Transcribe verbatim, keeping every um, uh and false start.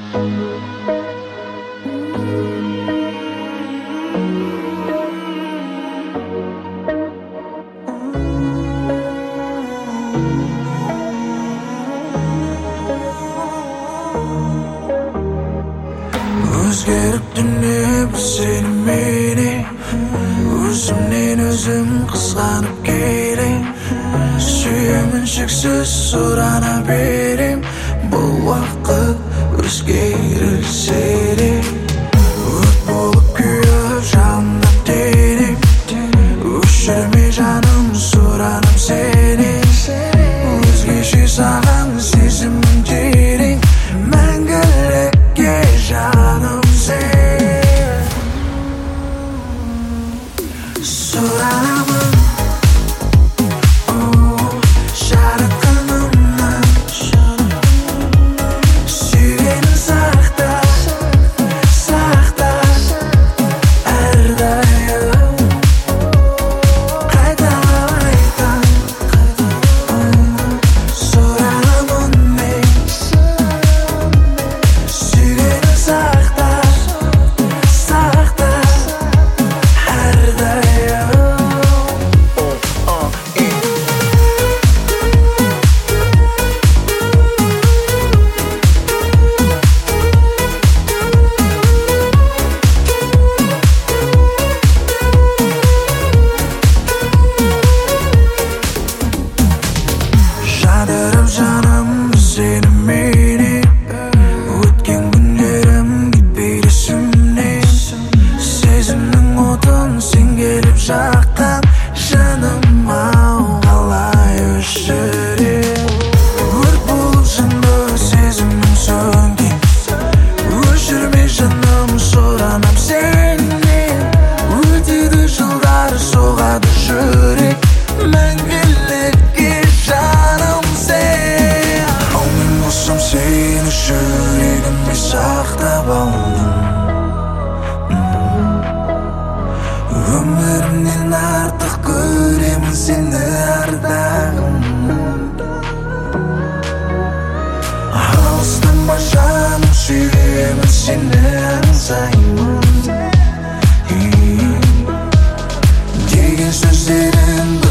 Өзгеріп дүние біз сеніменен Өзімнен өзім қызғанып келем Сүйемін шексіз сұрана берем Бұл уақыт өзгерілсе де Өрт болып күйіп жанып денем Өшірме жаным сұранып сенен Өзгеше саған сезімім терең Мәңгілікке жаным сен Сұранамын жаратқанымнан Сүйгенін сақта, сақта әрдайым Қайталайтын сұранамын мен Сүйгенін сақта, сақта әрдайым Жадырып жаным сеніменен Өткен күндерім кетпейді есімнен Сезімнің отын сен келіп жаққан Жаным ау қалай өшірем Өрт болып жанды сезімім сөнген Өшірме жаным сұранам сенен Өтеді жылдар соғады жүрек Мәңгілікке жаным сен Ау мен болсам сені жүрегімде сақтап алдым Өмірімнен артық көремін сені ардағым Алыстама жаным сүйемін сені аңсаймын Деген сөздерің